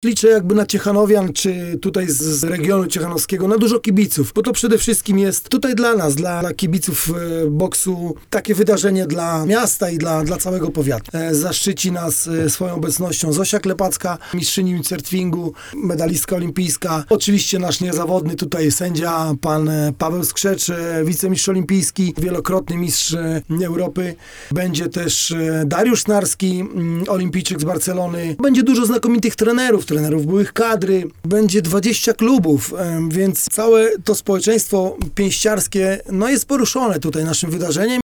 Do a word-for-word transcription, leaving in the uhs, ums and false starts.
Liczę jakby na Ciechanowian, czy tutaj z, z regionu ciechanowskiego, na dużo kibiców, bo to przede wszystkim jest tutaj dla nas, dla, dla kibiców e, boksu, takie wydarzenie dla miasta i dla, dla całego powiatu. E, zaszczyci nas e, swoją obecnością Zosia Klepacka, mistrzyni windsurfingu, medalistka olimpijska. Oczywiście nasz niezawodny tutaj sędzia, pan e, Paweł Skrzecz, e, wicemistrz olimpijski, wielokrotny mistrz e, Europy. Będzie też e, Dariusz Snarski, m, olimpijczyk z Barcelony. Będzie dużo znakomitych trenerów, trenerów byłych kadry. Będzie dwadzieścia klubów, e, więc całe to społeczeństwo pięściarskie no jest poruszone tutaj naszym wydarzeniem